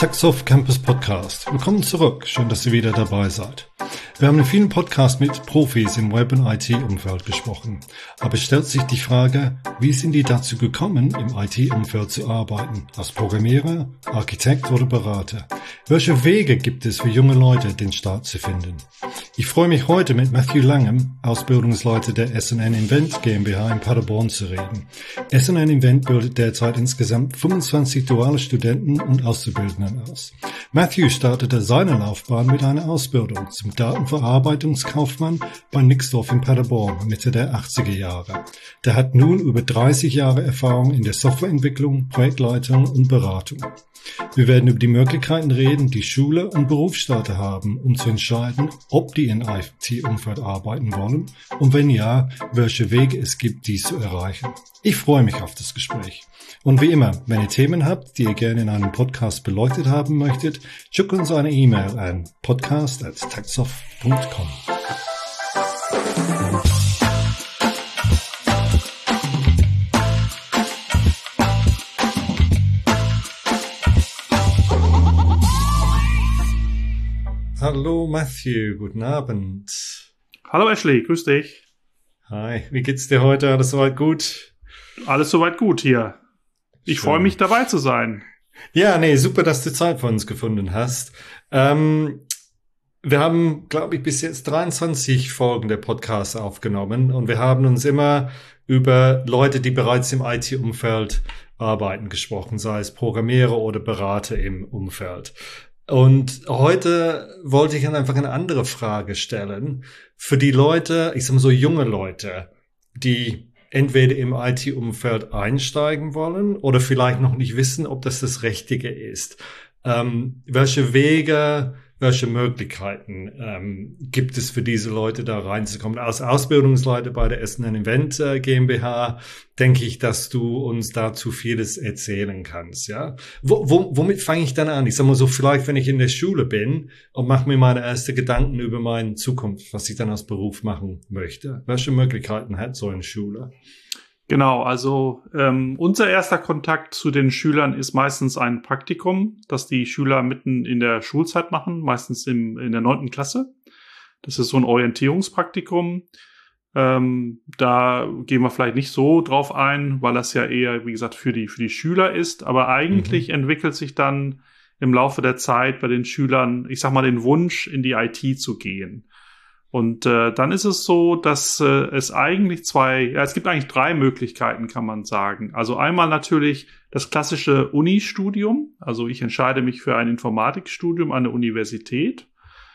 TechSoft Campus Podcast. Willkommen zurück. Schön, dass ihr wieder dabei seid. Wir haben in vielen Podcasts mit Profis im Web- und IT-Umfeld gesprochen. Aber es stellt sich die Frage, wie sind die dazu gekommen, im IT-Umfeld zu arbeiten? Als Programmierer, Architekt oder Berater? Welche Wege gibt es für junge Leute, den Start zu finden? Ich freue mich heute mit Matthew Langham, Ausbildungsleiter der SNN Invent GmbH in Paderborn, zu reden. SNN Invent bildet derzeit insgesamt 25 duale Studenten und Auszubildenden aus. Matthew startete seine Laufbahn mit einer Ausbildung zum Datenverarbeitungskaufmann bei Nixdorf in Paderborn Mitte der 80er Jahre. Der hat nun über 30 Jahre Erfahrung in der Softwareentwicklung, Projektleitung und Beratung. Wir werden über die Möglichkeiten reden, die Schule und Berufsstarter haben, um zu entscheiden, ob die in IT-Umfeld arbeiten wollen und wenn ja, welche Wege es gibt, dies zu erreichen. Ich freue mich auf das Gespräch. Und wie immer, wenn ihr Themen habt, die ihr gerne in einem Podcast beleuchtet haben möchtet, schickt uns eine E-Mail an podcast@techsoft.com. Hallo Matthew, guten Abend. Hallo Ashley, grüß dich. Hi, wie geht's dir heute? Alles soweit gut? Alles soweit gut hier. Ich freue mich, dabei zu sein. Ja, super, dass du Zeit für uns gefunden hast. Wir haben, glaube ich, bis jetzt 23 Folgen der Podcasts aufgenommen und wir haben uns immer über Leute, die bereits im IT-Umfeld arbeiten, gesprochen, sei es Programmierer oder Berater im Umfeld. Und heute wollte ich einfach eine andere Frage stellen. Für die Leute, ich sag mal so junge Leute, die entweder im IT-Umfeld einsteigen wollen oder vielleicht noch nicht wissen, ob das Richtige ist. Welche Wege, welche Möglichkeiten gibt es für diese Leute, da reinzukommen? Als Ausbildungsleiter bei der SNN Invent GmbH denke ich, dass du uns dazu vieles erzählen kannst. Ja, womit fange ich dann an? Ich sag mal so, vielleicht wenn ich in der Schule bin und mache mir meine ersten Gedanken über meine Zukunft, was ich dann als Beruf machen möchte. Welche Möglichkeiten hat so eine Schule? Genau, also unser erster Kontakt zu den Schülern ist meistens ein Praktikum, das die Schüler mitten in der Schulzeit machen, meistens in der 9. Klasse. Das ist so ein Orientierungspraktikum. Da gehen wir vielleicht nicht so drauf ein, weil das ja eher, wie gesagt, für die Schüler ist. Aber eigentlich entwickelt sich dann im Laufe der Zeit bei den Schülern, ich sag mal, den Wunsch, in die IT zu gehen. Und dann ist es so, dass es eigentlich es gibt eigentlich 3 Möglichkeiten, kann man sagen. Also einmal natürlich das klassische Uni-Studium. Also ich entscheide mich für ein Informatikstudium an der Universität.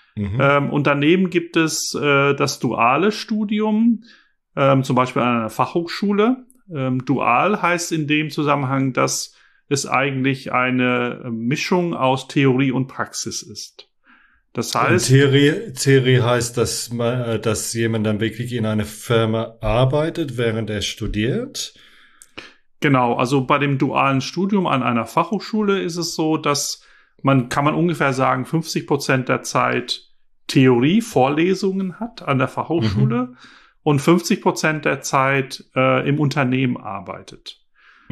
Und daneben gibt es das duale Studium, zum Beispiel an einer Fachhochschule. Dual heißt in dem Zusammenhang, dass es eigentlich eine Mischung aus Theorie und Praxis ist. Das heißt, Theorie heißt, dass jemand dann wirklich in einer Firma arbeitet, während er studiert? Genau, also bei dem dualen Studium an einer Fachhochschule ist es so, dass kann man ungefähr sagen, 50% der Zeit Theorie-Vorlesungen hat an der Fachhochschule und 50% der Zeit im Unternehmen arbeitet.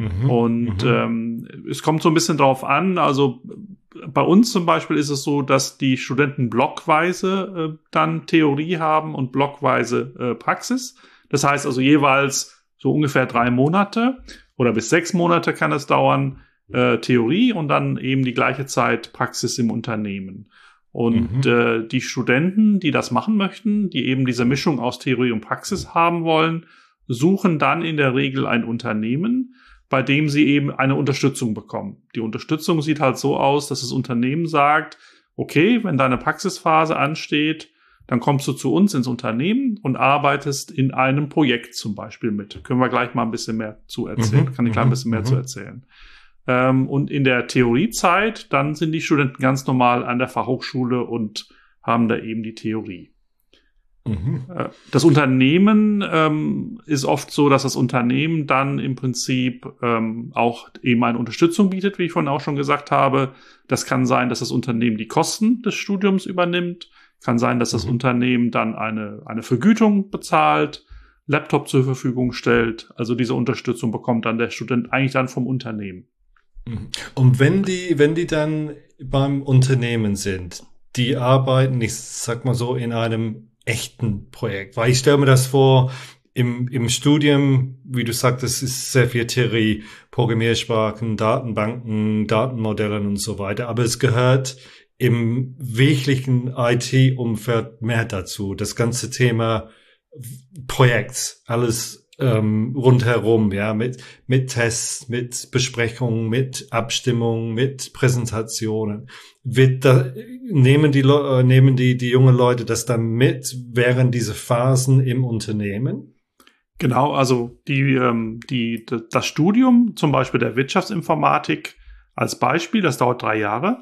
Es kommt so ein bisschen drauf an, also bei uns zum Beispiel ist es so, dass die Studenten blockweise dann Theorie haben und blockweise Praxis. Das heißt also jeweils so ungefähr 3 Monate oder bis 6 Monate kann es dauern, Theorie und dann eben die gleiche Zeit Praxis im Unternehmen. Und die Studenten, die das machen möchten, die eben diese Mischung aus Theorie und Praxis haben wollen, suchen dann in der Regel ein Unternehmen, bei dem sie eben eine Unterstützung bekommen. Die Unterstützung sieht halt so aus, dass das Unternehmen sagt, okay, wenn deine Praxisphase ansteht, dann kommst du zu uns ins Unternehmen und arbeitest in einem Projekt zum Beispiel mit. Können wir gleich mal ein bisschen mehr zu erzählen. Kann ich gleich ein bisschen mehr zu erzählen. Und in der Theoriezeit, dann sind die Studenten ganz normal an der Fachhochschule und haben da eben die Theorie. Das Unternehmen ist oft so, dass das Unternehmen dann im Prinzip auch eben eine Unterstützung bietet, wie ich vorhin auch schon gesagt habe. Das kann sein, dass das Unternehmen die Kosten des Studiums übernimmt. Kann sein, dass das Unternehmen dann eine Vergütung bezahlt, Laptop zur Verfügung stellt. Also diese Unterstützung bekommt dann der Student eigentlich dann vom Unternehmen. Und wenn die dann beim Unternehmen sind, die arbeiten, ich sag mal so, in einem echten Projekt. Weil ich stelle mir das vor, im Studium, wie du sagtest, ist sehr viel Theorie, Programmiersprachen, Datenbanken, Datenmodellen und so weiter. Aber es gehört im wirklichen IT-Umfeld mehr dazu. Das ganze Thema Projekt, alles rundherum, ja, mit Tests, mit Besprechungen, mit Abstimmungen, mit Präsentationen. Nehmen die jungen Leute das dann mit während dieser Phasen im Unternehmen? Genau, also das Studium, zum Beispiel der Wirtschaftsinformatik als Beispiel, das dauert 3 Jahre.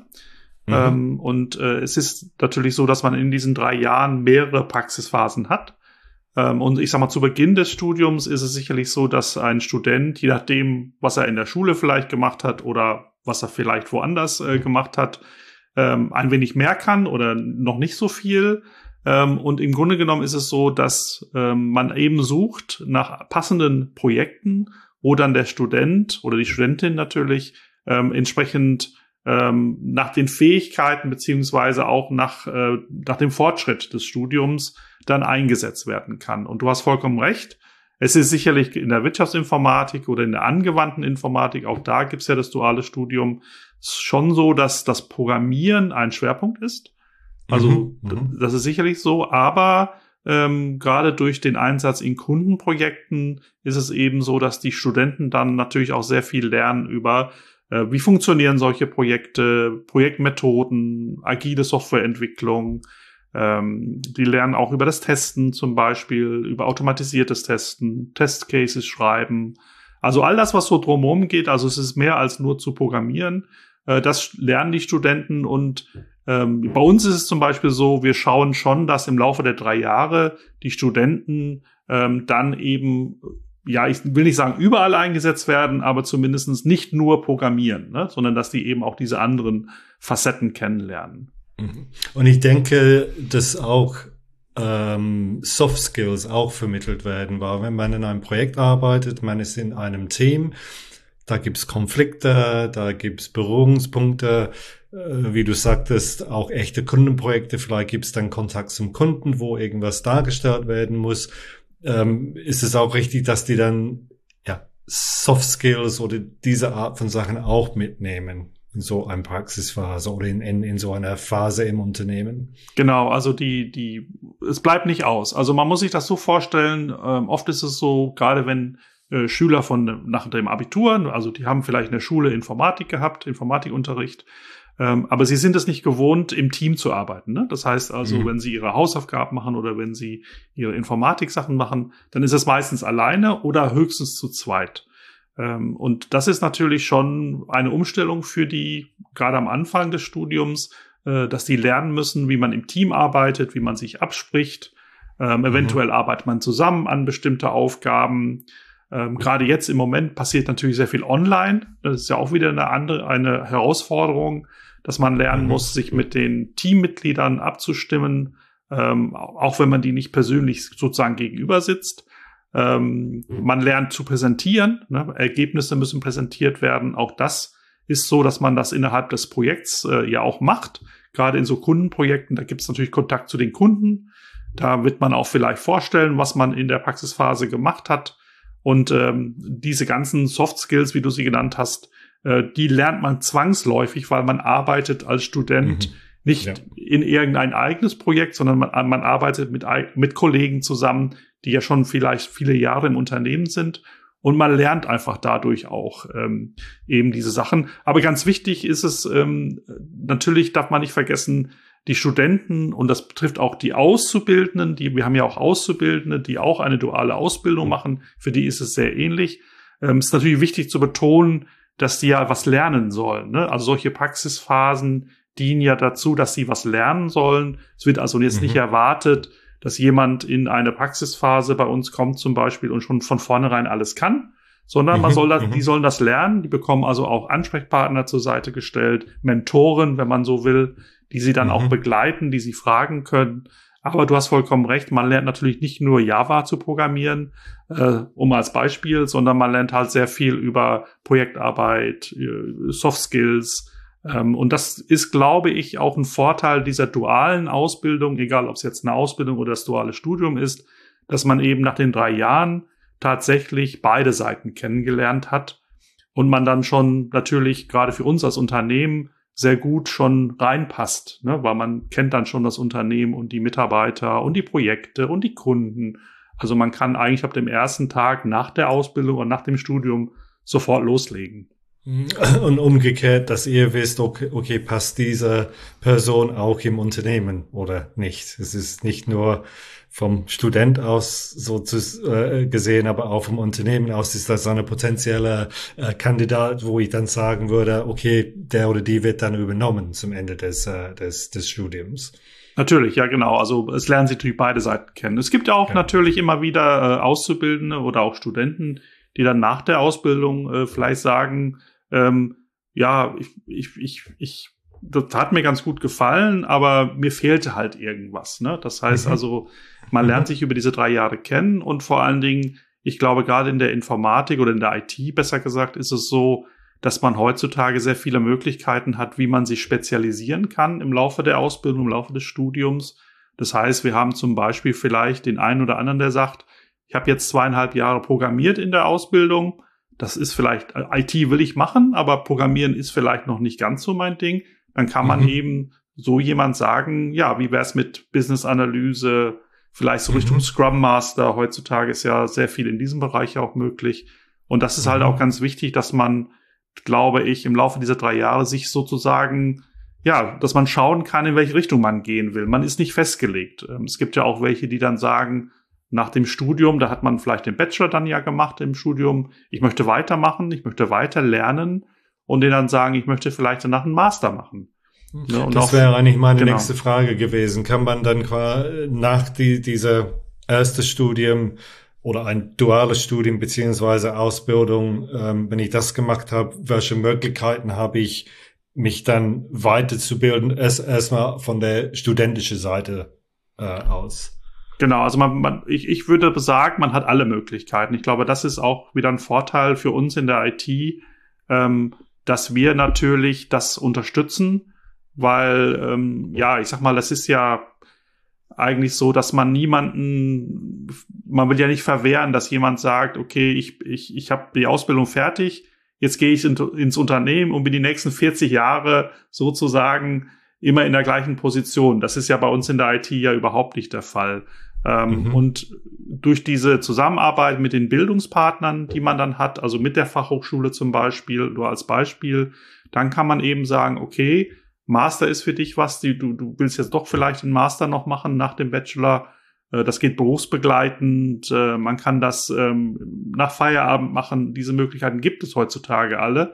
Und es ist natürlich so, dass man in diesen 3 Jahren mehrere Praxisphasen hat. Und ich sag mal, zu Beginn des Studiums ist es sicherlich so, dass ein Student, je nachdem, was er in der Schule vielleicht gemacht hat oder was er vielleicht woanders gemacht hat, ein wenig mehr kann oder noch nicht so viel. Und im Grunde genommen ist es so, dass man eben sucht nach passenden Projekten, wo dann der Student oder die Studentin natürlich entsprechend nach den Fähigkeiten beziehungsweise auch nach dem Fortschritt des Studiums dann eingesetzt werden kann. Und du hast vollkommen recht. Es ist sicherlich in der Wirtschaftsinformatik oder in der angewandten Informatik, auch da gibt es ja das duale Studium, schon so, dass das Programmieren ein Schwerpunkt ist. Also das ist sicherlich so, aber gerade durch den Einsatz in Kundenprojekten ist es eben so, dass die Studenten dann natürlich auch sehr viel lernen über wie funktionieren solche Projekte, Projektmethoden, agile Softwareentwicklung. Die lernen auch über das Testen zum Beispiel, über automatisiertes Testen, Testcases schreiben. Also all das, was so drumherum geht, also es ist mehr als nur zu programmieren. Das lernen die Studenten und bei uns ist es zum Beispiel so, wir schauen schon, dass im Laufe der 3 Jahre die Studenten dann eben, ja, ich will nicht sagen überall eingesetzt werden, aber zumindest nicht nur programmieren, ne, sondern dass die eben auch diese anderen Facetten kennenlernen. Und ich denke, dass auch Soft Skills auch vermittelt werden, weil wenn man in einem Projekt arbeitet, man ist in einem Team, da gibt's Konflikte, da gibt's Berührungspunkte, wie du sagtest, auch echte Kundenprojekte, vielleicht gibt's dann Kontakt zum Kunden, wo irgendwas dargestellt werden muss. Ist es auch richtig, dass die dann Soft Skills oder diese Art von Sachen auch mitnehmen in so einer Praxisphase oder in so einer Phase im Unternehmen? Genau, also es bleibt nicht aus. Also man muss sich das so vorstellen, oft ist es so, gerade wenn Schüler nach dem Abitur, also die haben vielleicht in der Schule Informatik gehabt, Informatikunterricht, aber sie sind es nicht gewohnt, im Team zu arbeiten. Ne? Das heißt also, wenn sie ihre Hausaufgaben machen oder wenn sie ihre Informatik-Sachen machen, dann ist es meistens alleine oder höchstens zu zweit. Und das ist natürlich schon eine Umstellung für die, gerade am Anfang des Studiums, dass die lernen müssen, wie man im Team arbeitet, wie man sich abspricht. Eventuell arbeitet man zusammen an bestimmte Aufgaben. Gerade jetzt im Moment passiert natürlich sehr viel online. Das ist ja auch wieder eine Herausforderung, dass man lernen muss, sich mit den Teammitgliedern abzustimmen, auch wenn man die nicht persönlich sozusagen gegenüber sitzt. Man lernt zu präsentieren, ne? Ergebnisse müssen präsentiert werden. Auch das ist so, dass man das innerhalb des Projekts ja auch macht. Gerade in so Kundenprojekten, da gibt es natürlich Kontakt zu den Kunden. Da wird man auch vielleicht vorstellen, was man in der Praxisphase gemacht hat. Und diese ganzen Soft Skills, wie du sie genannt hast, die lernt man zwangsläufig, weil man arbeitet als Student nicht in irgendein eigenes Projekt, sondern man arbeitet mit Kollegen zusammen, die ja schon vielleicht viele Jahre im Unternehmen sind. Und man lernt einfach dadurch auch eben diese Sachen. Aber ganz wichtig ist es, natürlich darf man nicht vergessen, die Studenten, und das betrifft auch die Auszubildenden, wir haben ja auch Auszubildende, die auch eine duale Ausbildung machen, für die ist es sehr ähnlich. Es ist natürlich wichtig zu betonen, dass die ja was lernen sollen. Ne? Also solche Praxisphasen dienen ja dazu, dass sie was lernen sollen. Es wird also jetzt nicht erwartet, dass jemand in eine Praxisphase bei uns kommt zum Beispiel und schon von vornherein alles kann, sondern die sollen das lernen. Die bekommen also auch Ansprechpartner zur Seite gestellt, Mentoren, wenn man so will, die sie dann auch begleiten, die sie fragen können. Aber du hast vollkommen recht, man lernt natürlich nicht nur Java zu programmieren, um als Beispiel, sondern man lernt halt sehr viel über Projektarbeit, Soft Skills, Und das ist, glaube ich, auch ein Vorteil dieser dualen Ausbildung, egal ob es jetzt eine Ausbildung oder das duale Studium ist, dass man eben nach den 3 Jahren tatsächlich beide Seiten kennengelernt hat und man dann schon natürlich gerade für uns als Unternehmen sehr gut schon reinpasst, ne? Weil man kennt dann schon das Unternehmen und die Mitarbeiter und die Projekte und die Kunden. Also man kann eigentlich ab dem ersten Tag nach der Ausbildung und nach dem Studium sofort loslegen. Und umgekehrt, dass ihr wisst, okay, passt diese Person auch im Unternehmen oder nicht. Es ist nicht nur vom Student aus so gesehen, aber auch vom Unternehmen aus ist das eine potenzielle Kandidat, wo ich dann sagen würde, okay, der oder die wird dann übernommen zum Ende des Studiums. Natürlich, ja genau. Also es lernen sich natürlich beide Seiten kennen. Es gibt ja auch natürlich immer wieder Auszubildende oder auch Studenten, die dann nach der Ausbildung vielleicht sagen, ja, das hat mir ganz gut gefallen, aber mir fehlte halt irgendwas, ne? Das heißt also, man lernt sich über diese 3 Jahre kennen und vor allen Dingen, ich glaube, gerade in der Informatik oder in der IT, besser gesagt, ist es so, dass man heutzutage sehr viele Möglichkeiten hat, wie man sich spezialisieren kann im Laufe der Ausbildung, im Laufe des Studiums. Das heißt, wir haben zum Beispiel vielleicht den einen oder anderen, der sagt, ich habe jetzt 2,5 Jahre programmiert in der Ausbildung. Das ist vielleicht, IT will ich machen, aber Programmieren ist vielleicht noch nicht ganz so mein Ding. Dann kann man eben so jemand sagen, ja, wie wär's mit Business-Analyse, vielleicht so Richtung Scrum Master. Heutzutage ist ja sehr viel in diesem Bereich auch möglich. Und das ist halt auch ganz wichtig, dass man, glaube ich, im Laufe dieser 3 Jahre sich sozusagen, ja, dass man schauen kann, in welche Richtung man gehen will. Man ist nicht festgelegt. Es gibt ja auch welche, die dann sagen, nach dem Studium, da hat man vielleicht den Bachelor dann ja gemacht im Studium, ich möchte weitermachen, ich möchte weiter lernen und denen dann sagen, ich möchte vielleicht danach einen Master machen. Ja, und das wäre eigentlich meine nächste Frage gewesen. Kann man dann nach dieser erste Studium oder ein duales Studium beziehungsweise Ausbildung, wenn ich das gemacht habe, welche Möglichkeiten habe ich, mich dann weiterzubilden, erstmal von der studentischen Seite aus? Genau, also ich würde sagen, man hat alle Möglichkeiten. Ich glaube, das ist auch wieder ein Vorteil für uns in der IT, dass wir natürlich das unterstützen, weil, ja, ich sag mal, das ist ja eigentlich so, dass man will ja nicht verwehren, dass jemand sagt, okay, ich habe die Ausbildung fertig, jetzt gehe ich ins Unternehmen und bin die nächsten 40 Jahre sozusagen immer in der gleichen Position. Das ist ja bei uns in der IT ja überhaupt nicht der Fall. Und durch diese Zusammenarbeit mit den Bildungspartnern, die man dann hat, also mit der Fachhochschule zum Beispiel, nur als Beispiel, dann kann man eben sagen, okay, Master ist für dich was, du willst jetzt doch vielleicht einen Master noch machen nach dem Bachelor. Das geht berufsbegleitend, man kann das nach Feierabend machen. Diese Möglichkeiten gibt es heutzutage alle.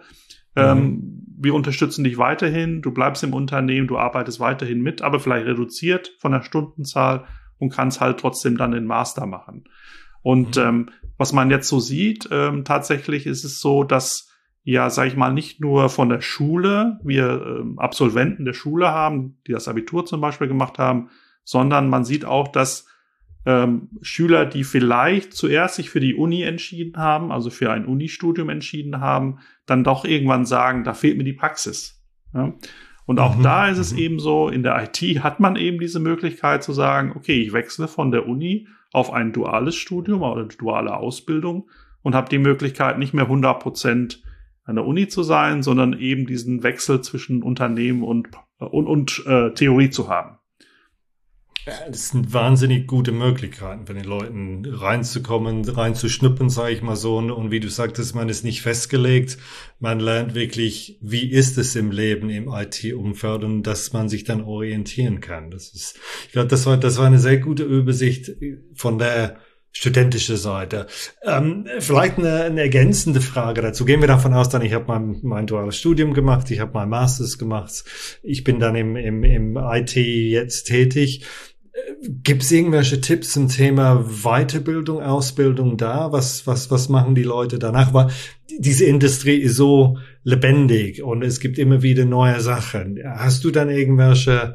Wir unterstützen dich weiterhin, du bleibst im Unternehmen, du arbeitest weiterhin mit, aber vielleicht reduziert von der Stundenzahl und kannst halt trotzdem dann den Master machen. Und was man jetzt so sieht, tatsächlich ist es so, dass ja, sage ich mal, nicht nur von der Schule, wir Absolventen der Schule haben, die das Abitur zum Beispiel gemacht haben, sondern man sieht auch, dass Schüler, die vielleicht zuerst sich für die Uni entschieden haben, also für ein Unistudium entschieden haben, dann doch irgendwann sagen, da fehlt mir die Praxis. Ja? Und auch da ist es eben so, in der IT hat man eben diese Möglichkeit zu sagen, okay, ich wechsle von der Uni auf ein duales Studium oder eine duale Ausbildung und habe die Möglichkeit, nicht mehr 100% an der Uni zu sein, sondern eben diesen Wechsel zwischen Unternehmen und Theorie zu haben. Ja, das sind wahnsinnig gute Möglichkeiten für den Leuten reinzukommen, reinzuschnuppern, sage ich mal so. Und wie du sagtest, man ist nicht festgelegt. Man lernt wirklich, wie ist es im Leben im IT-Umfeld und dass man sich dann orientieren kann. Ich glaube, das war eine sehr gute Übersicht von der studentischen Seite. Vielleicht eine ergänzende Frage dazu. Gehen wir davon aus, ich habe mein duales Studium gemacht, ich habe mein Masters gemacht, ich bin dann im IT jetzt tätig. Gibt es irgendwelche Tipps zum Thema Weiterbildung, Ausbildung da? Was machen die Leute danach? Weil diese Industrie ist so lebendig und es gibt immer wieder neue Sachen. Hast du dann irgendwelche,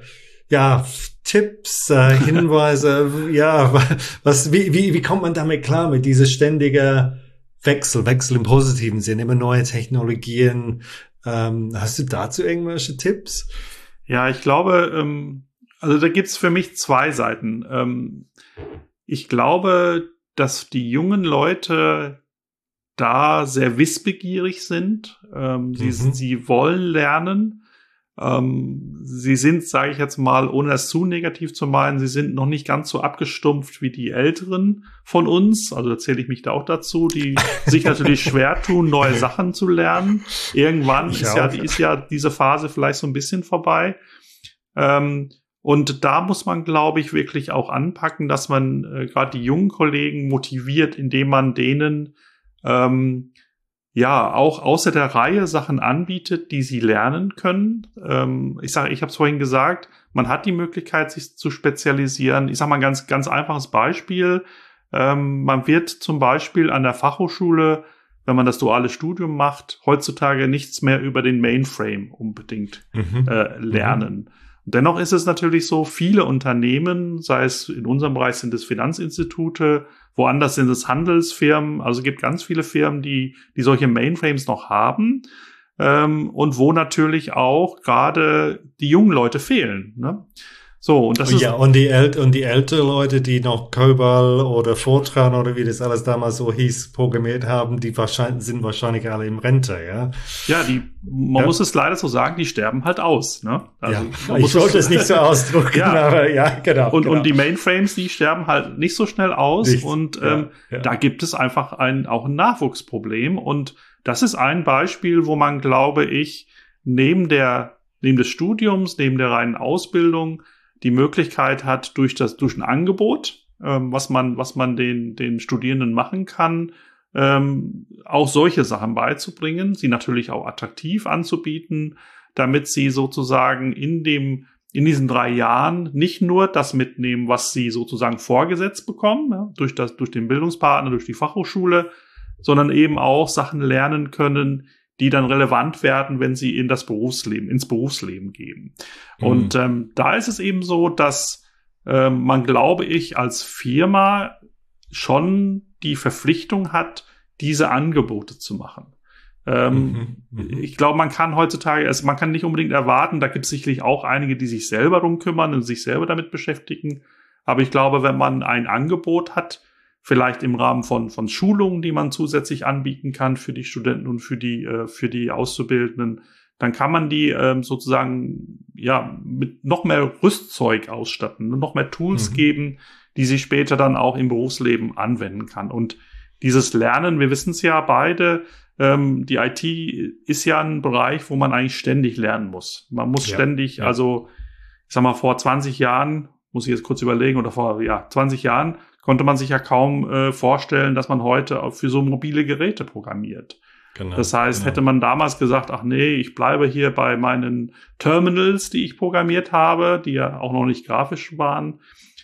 Tipps, Hinweise? Wie kommt man damit klar mit dieser ständigen Wechsel im positiven Sinn, immer neue Technologien? Hast du dazu irgendwelche Tipps? Ja, ich glaube, also da gibt's für mich zwei Seiten. Ich glaube, dass die jungen Leute da sehr wissbegierig sind. Sie wollen lernen. Sie sind, sage ich jetzt mal, ohne das zu negativ zu meinen, sie sind noch nicht ganz so abgestumpft wie die Älteren von uns. Also da zähle ich mich da auch dazu, die sich natürlich schwer tun, neue Sachen zu lernen. Irgendwann ist ja diese Phase vielleicht so ein bisschen vorbei. Und da muss man, glaube ich, wirklich auch anpacken, dass man gerade die jungen Kollegen motiviert, indem man denen auch außer der Reihe Sachen anbietet, die sie lernen können. Ich habe es vorhin gesagt, man hat die Möglichkeit, sich zu spezialisieren. Ich sage mal ein ganz, ganz einfaches Beispiel. Man wird zum Beispiel an der Fachhochschule, wenn man das duale Studium macht, heutzutage nichts mehr über den Mainframe unbedingt lernen. Dennoch ist es natürlich so, viele Unternehmen, sei es in unserem Bereich sind es Finanzinstitute, woanders sind es Handelsfirmen, also es gibt ganz viele Firmen, die solche Mainframes noch haben und wo natürlich auch gerade die jungen Leute fehlen. Ne? So, und das ist und die ältere Leute, die noch COBOL oder Fortran oder wie das alles damals so hieß, programmiert haben, sind wahrscheinlich alle im Rente, ja? Ja, man muss es leider so sagen, die sterben halt aus, ne? Also, ich wollte es nicht so ausdrücken, aber genau. Und die Mainframes, die sterben halt nicht so schnell aus da gibt es einfach auch ein Nachwuchsproblem und das ist ein Beispiel, wo man, glaube ich, neben des Studiums, neben der reinen Ausbildung die Möglichkeit hat, durch ein Angebot, was man den Studierenden machen kann, auch solche Sachen beizubringen, sie natürlich auch attraktiv anzubieten, damit sie sozusagen in diesen 3 Jahren nicht nur das mitnehmen, was sie sozusagen vorgesetzt bekommen, durch den Bildungspartner, durch die Fachhochschule, sondern eben auch Sachen lernen können, die dann relevant werden, wenn sie ins Berufsleben gehen. Und da ist es eben so, dass man, glaube ich, als Firma schon die Verpflichtung hat, diese Angebote zu machen. Ich glaube, man kann heutzutage, man kann nicht unbedingt erwarten, da gibt es sicherlich auch einige, die sich selber drum kümmern und sich selber damit beschäftigen. Aber ich glaube, wenn man ein Angebot hat, vielleicht im Rahmen von Schulungen, die man zusätzlich anbieten kann für die Studenten und für die Auszubildenden, dann kann man die sozusagen mit noch mehr Rüstzeug ausstatten, noch mehr Tools geben, die sie später dann auch im Berufsleben anwenden kann. Und dieses Lernen, wir wissen es ja beide, die IT ist ja ein Bereich, wo man eigentlich ständig lernen muss. Man muss ständig, also ich sag mal, vor 20 Jahren, muss ich jetzt kurz überlegen, oder vor 20 Jahren konnte man sich ja kaum vorstellen, dass man heute auch für so mobile Geräte programmiert. Genau, das heißt, hätte man damals gesagt, ach nee, ich bleibe hier bei meinen Terminals, die ich programmiert habe, die ja auch noch nicht grafisch waren,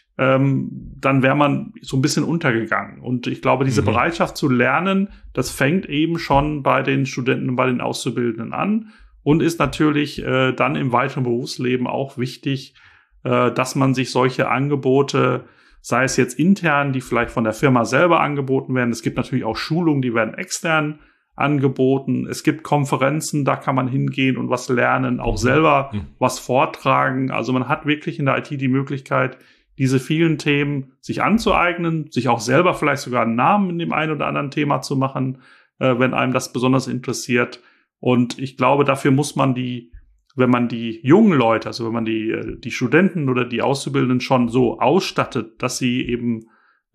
dann wäre man so ein bisschen untergegangen. Und ich glaube, diese Bereitschaft zu lernen, das fängt eben schon bei den Studenten und bei den Auszubildenden an und ist natürlich dann im weiteren Berufsleben auch wichtig, dass man sich solche Angebote, sei es jetzt intern, die vielleicht von der Firma selber angeboten werden. Es gibt natürlich auch Schulungen, die werden extern angeboten. Es gibt Konferenzen, da kann man hingehen und was lernen, auch selber was vortragen. Also man hat wirklich in der IT die Möglichkeit, diese vielen Themen sich anzueignen, sich auch selber vielleicht sogar einen Namen in dem einen oder anderen Thema zu machen, wenn einem das besonders interessiert. Und ich glaube, dafür muss man wenn man die jungen Leute, also wenn man die Studenten oder die Auszubildenden schon so ausstattet, dass sie eben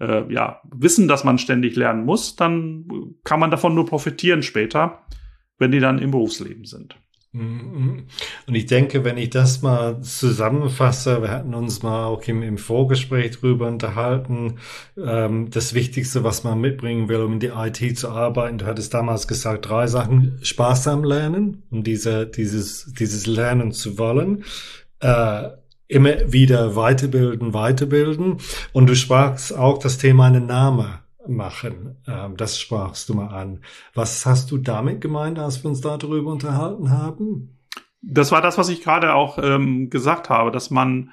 wissen, dass man ständig lernen muss, dann kann man davon nur profitieren später, wenn die dann im Berufsleben sind. Und ich denke, wenn ich das mal zusammenfasse, wir hatten uns mal auch im Vorgespräch drüber unterhalten, das Wichtigste, was man mitbringen will, um in die IT zu arbeiten, du hattest damals gesagt, 3 Sachen: Spaß am Lernen, um dieses Lernen zu wollen, immer wieder weiterbilden, und du sprachst auch das Thema einen Namen machen. Das sprachst du mal an. Was hast du damit gemeint, als wir uns darüber unterhalten haben? Das war das, was ich gerade auch gesagt habe, dass man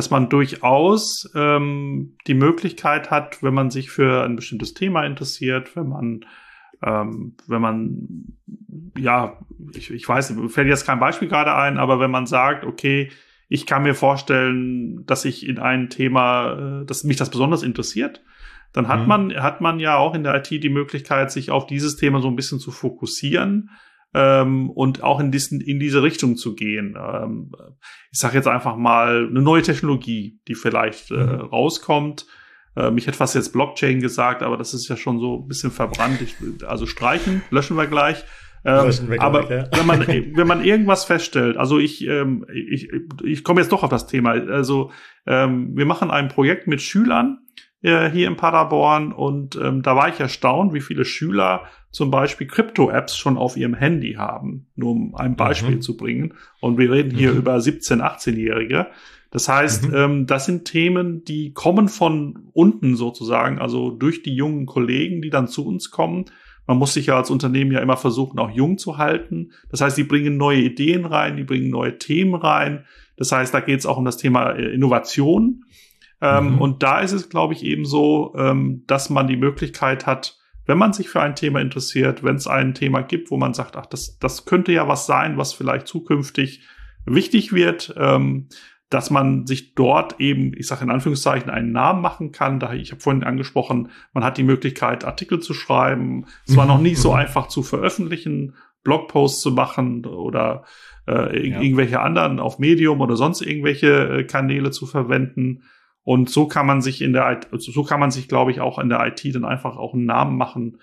durchaus die Möglichkeit hat, wenn man sich für ein bestimmtes Thema interessiert, wenn man wenn man, ja, ich weiß nicht, mir fällt jetzt kein Beispiel gerade ein, aber wenn man sagt, okay, ich kann mir vorstellen, dass ich in ein Thema, dass mich das besonders interessiert, dann hat man ja auch in der IT die Möglichkeit, sich auf dieses Thema so ein bisschen zu fokussieren, und auch in diese Richtung zu gehen. Ich sage jetzt einfach mal eine neue Technologie, die vielleicht rauskommt. Ich hätte fast jetzt Blockchain gesagt, aber das ist ja schon so ein bisschen verbrannt. Also streichen, löschen wir gleich. Aber wenn man irgendwas feststellt, also ich komme jetzt doch auf das Thema. Also wir machen ein Projekt mit Schülern hier in Paderborn und da war ich erstaunt, wie viele Schüler zum Beispiel Krypto-Apps schon auf ihrem Handy haben, nur um ein Beispiel zu bringen. Und wir reden hier über 17-, 18-Jährige. Das heißt, das sind Themen, die kommen von unten sozusagen, also durch die jungen Kollegen, die dann zu uns kommen. Man muss sich ja als Unternehmen ja immer versuchen, auch jung zu halten. Das heißt, die bringen neue Ideen rein, die bringen neue Themen rein. Das heißt, da geht es auch um das Thema Innovation. Und da ist es, glaube ich, eben so, dass man die Möglichkeit hat, wenn man sich für ein Thema interessiert, wenn es ein Thema gibt, wo man sagt, ach, das könnte ja was sein, was vielleicht zukünftig wichtig wird, dass man sich dort eben, ich sage in Anführungszeichen, einen Namen machen kann. Ich habe vorhin angesprochen, man hat die Möglichkeit, Artikel zu schreiben. Es war noch nie so einfach zu veröffentlichen, Blogposts zu machen oder irgendwelche anderen auf Medium oder sonst irgendwelche Kanäle zu verwenden. Und so kann man sich glaube ich, auch in der IT dann einfach auch einen Namen machen.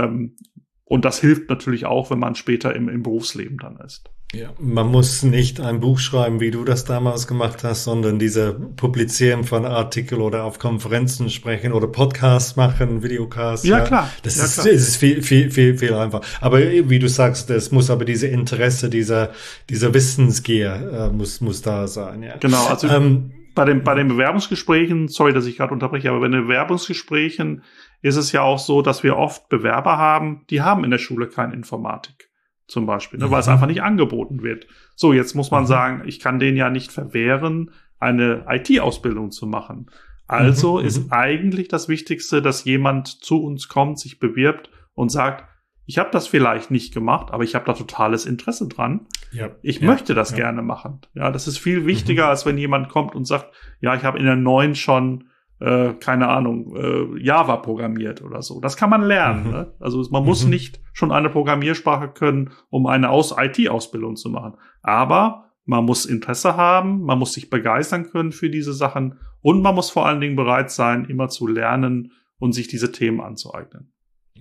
Und das hilft natürlich auch, wenn man später im Berufsleben dann ist. Ja, man muss nicht ein Buch schreiben, wie du das damals gemacht hast, sondern diese Publizieren von Artikeln oder auf Konferenzen sprechen oder Podcasts machen, Videocasts. Ja, klar. Das ist viel einfacher. Aber wie du sagst, es muss aber diese Interesse, dieser Wissensgier, muss da sein, ja. Genau, also bei den Bewerbungsgesprächen, sorry, dass ich gerade unterbreche, aber bei den Bewerbungsgesprächen ist es ja auch so, dass wir oft Bewerber haben, die haben in der Schule keine Informatik. Zum Beispiel, weil es einfach nicht angeboten wird. So, jetzt muss man sagen, ich kann denen ja nicht verwehren, eine IT-Ausbildung zu machen. Also ist eigentlich das Wichtigste, dass jemand zu uns kommt, sich bewirbt und sagt, ich habe das vielleicht nicht gemacht, aber ich habe da totales Interesse dran. Ja, ich möchte das gerne machen. Ja, das ist viel wichtiger, als wenn jemand kommt und sagt, ja, ich habe in der 9 schon keine Ahnung, Java programmiert oder so. Das kann man lernen. Ne? Also man muss nicht schon eine Programmiersprache können, um eine IT-Ausbildung zu machen. Aber man muss Interesse haben, man muss sich begeistern können für diese Sachen und man muss vor allen Dingen bereit sein, immer zu lernen und sich diese Themen anzueignen.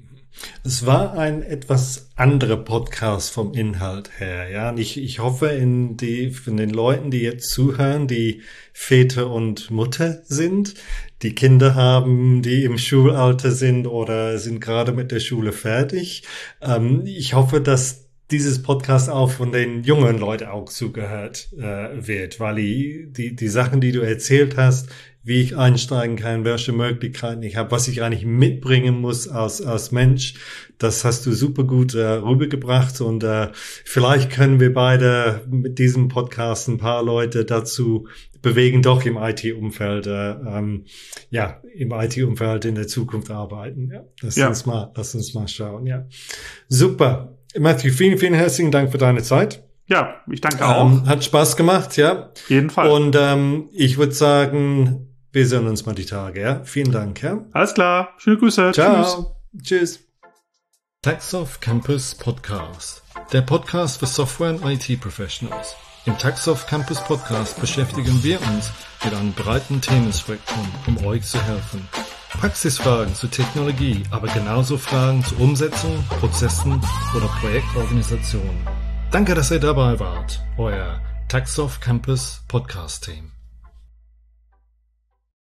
Es war ein etwas anderer Podcast vom Inhalt her, ja. Und ich hoffe, von den Leuten, die jetzt zuhören, die Väter und Mutter sind, die Kinder haben, die im Schulalter sind oder sind gerade mit der Schule fertig. Ich hoffe, dass dieses Podcast auch von den jungen Leuten auch zugehört wird, weil die Sachen, die du erzählt hast, wie ich einsteigen kann, welche Möglichkeiten ich habe, was ich eigentlich mitbringen muss als Mensch, das hast du super gut rübergebracht und vielleicht können wir beide mit diesem Podcast ein paar Leute dazu bewegen, doch im IT-Umfeld, im IT-Umfeld in der Zukunft arbeiten. Ja, lass uns mal schauen. Ja, super. Matthew, vielen, vielen herzlichen Dank für deine Zeit. Ja, ich danke auch. Hat Spaß gemacht, ja. Auf jeden Fall. Und ich würde sagen, wir sehen uns mal die Tage, ja. Vielen Dank, ja. Alles klar. Schöne Grüße. Ciao. Tschüss. TaxSoft Campus Podcast. Der Podcast für Software- und IT-Professionals. Im TaxSoft Campus Podcast beschäftigen wir uns mit einem breiten Themenspektrum, um euch zu helfen. Praxisfragen zur Technologie, aber genauso Fragen zur Umsetzung, Prozessen oder Projektorganisation. Danke, dass ihr dabei wart. Euer TaxSoft Campus Podcast Team.